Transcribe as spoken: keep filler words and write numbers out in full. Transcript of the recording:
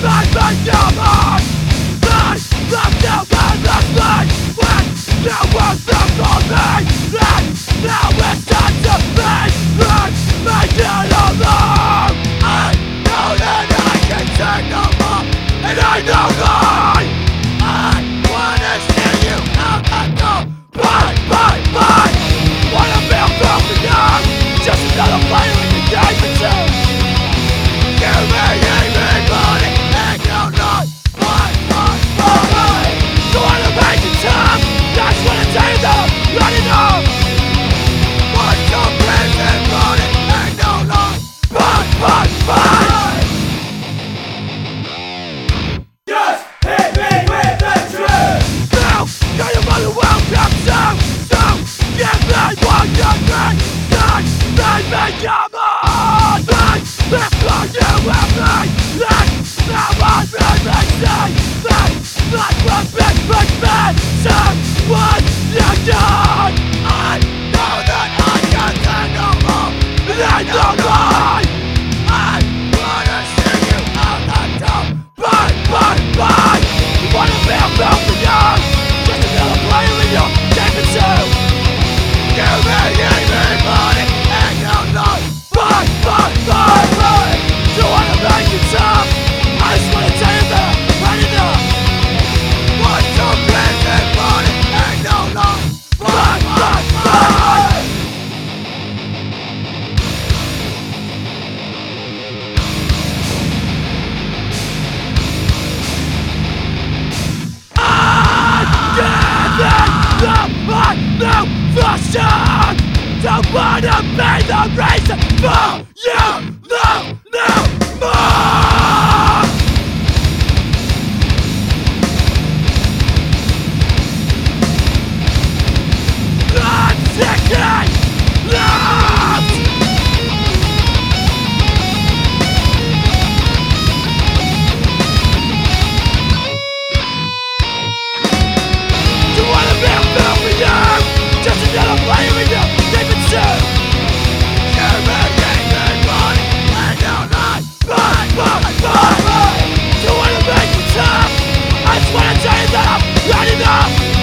Don't wanna be the reason for you, no, no more. I'm sick lost. Don't wanna be a film for you, just another player in your David Sue. You're making good money, and you're not bye, bye, bye. Don't wanna make you tough, I just wanna tell you that I'm not enough.